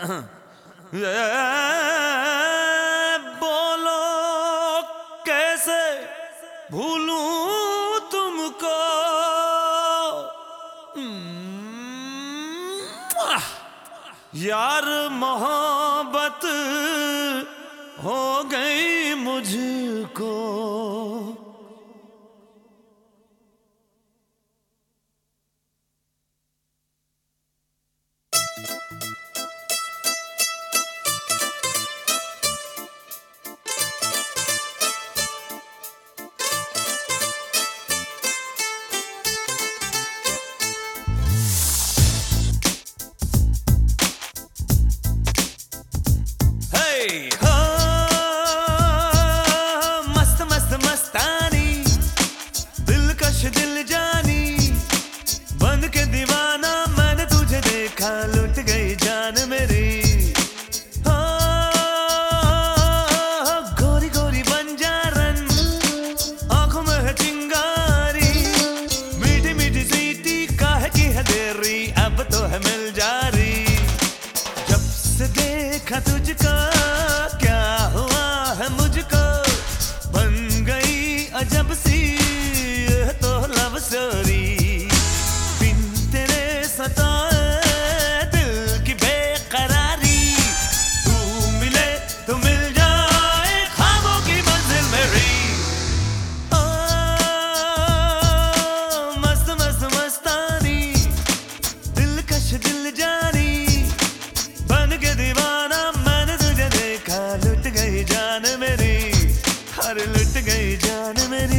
बोलो कैसे भूलूं तुमको। यार मोहब्बत हो गई मुझको। मस्त मस्त मस्तानी दिलकश दिल जानी बन के दीवाना मैंने तुझे देखा लुट गई जान मेरी। गोरी गोरी बंजारन आंखों में है चिंगारी मीठी मीठी सीटी काहे की है देरी अब तो है मिल जारी। जब से देखा तुझको क्या हुआ है मुझको बन गई अजब सी ये तो लव स्टोरी। बिन तेरे सताए दिल की बेकरारी तू मिले तो मिल जाए ख्वाबों की मंजिल मेरी। ओ मस्त मस्त मस्तानी दिलकश दिल जानी बन के दीवाना मैंने तुझे देखा लुट गई जान मेरी। हर लुट गई जान मेरी।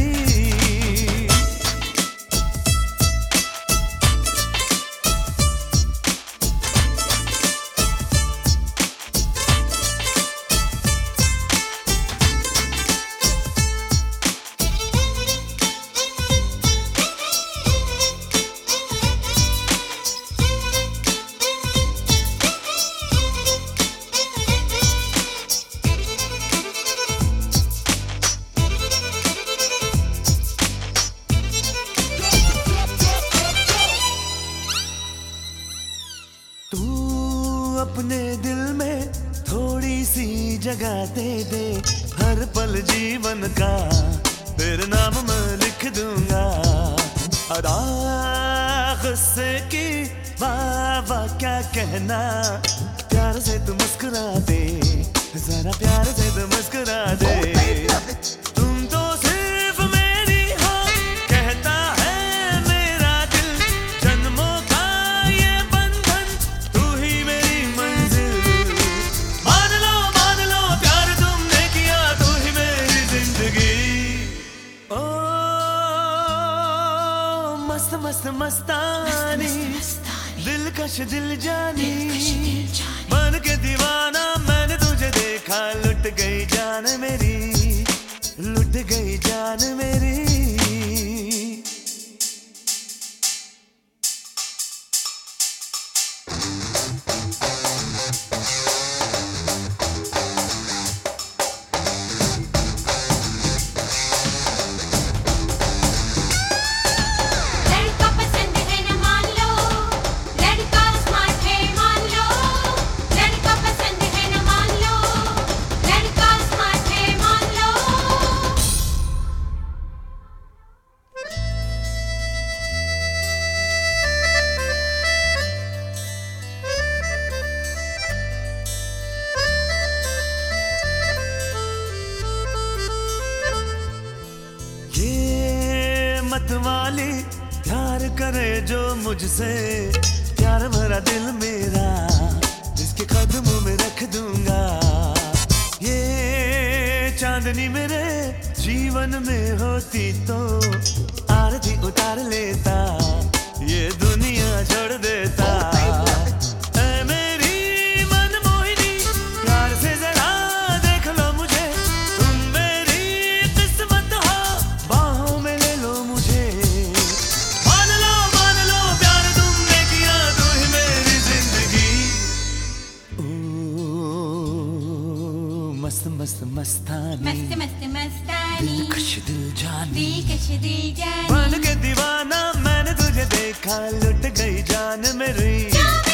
अपने दिल में थोड़ी सी जगह दे दे हर पल जीवन का तेरे नाम मैं लिख दूंगा। अदा गुस्से की वाह क्या कहना प्यार से तू मुस्कुरा दे जरा प्यार से तू मुस्कुरा दे। तुम तो सिर्फ मेरी हो कहता है मेरा दिल जन्मों का ये बंधन तू ही मेरी मंजिल। मान लो प्यार तुमने किया तू ही मेरी जिंदगी। ओ मस्त मस्त मस्तानी दिलकश दिल जानी बन के दीवाना मैंने तुझे देखा लुट गई जान मेरी लुट गई जान मेरी। मत वाली प्यार करे जो मुझसे प्यार भरा दिल मेरा इसके कदमों में रख दूंगा। ये चांदनी मेरे जीवन में होती तो आरती उतार लेता ये दुनिया छोड़ देता। मस्त मस्त मस्तानी दिलकश दिल जानी बन के दीवाना मैंने तुझे देखा लुट गई जान मेरी।